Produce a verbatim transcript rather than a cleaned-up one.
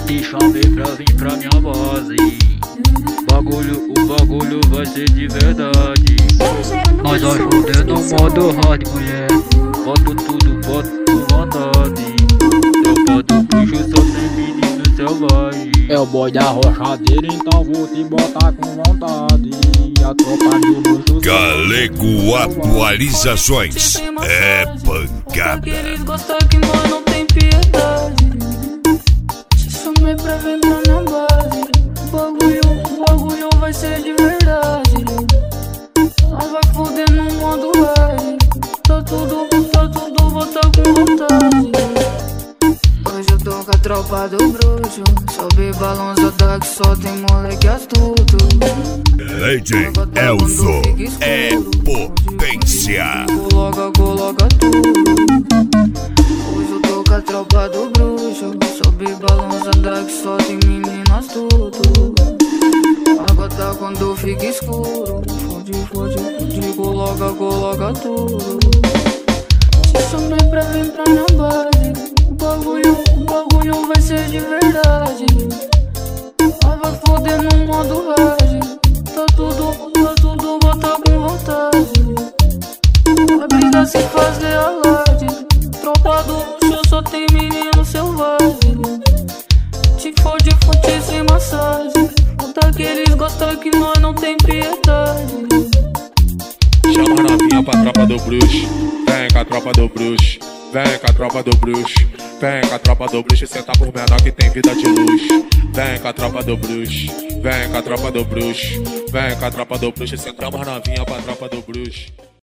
Te chamei pra vir pra minha base. Bagulho, o bagulho vai ser de verdade. Nós vai foder no modo hard, mulher. Boto tudo, boto com vontade. Tropa do bruxo só tem menino selvagem. É o boy da rochadeira, então vou te botar com vontade. A tropa do bruxo. Galego Atualizações é pancada. Eles gostam que nós não tem piedade. Te chamei pra vir pra minha base. O bagulho, o bagulho vai ser de verdade. Nós vai foder no modo hard. Tá tudo, tá tudo, vou tá com vontade. Hoje eu tô com a tropa do bruxo. Sobe balançada que só tem moleque astuto. Lady Elzo é potência. Coloca, coloca tudo. Hoje eu tô com a tropa do bruxo. Sobe balançada que só tem meninas tudo. Água tá quando fica escuro. Fode, fode, fode. Coloca, coloca tudo. Te chamei pra vir pra minha base. O bagulho, o bagulho vai ser de verdade. Nós vai foder no modo hard. Tá tudo, tá tudo, bota com vontade. A brisa se fazer alarde. Tropa do luxo só tem menino selvagem. Te fode, fode sem massagem. Conta que eles gostam que nós não tem piedade. Chama a novinha pra tropa do bruxo. Vem com a tropa do bruxo. Vem com a tropa do bruxo. Vem com a tropa do bruxo. Cê tá por menor que tem vida de luz. Vem com a tropa do bruxo. Vem com a tropa do bruxo. Vem com a tropa do bruxo. Cê trama a novinha pra tropa do bruxo.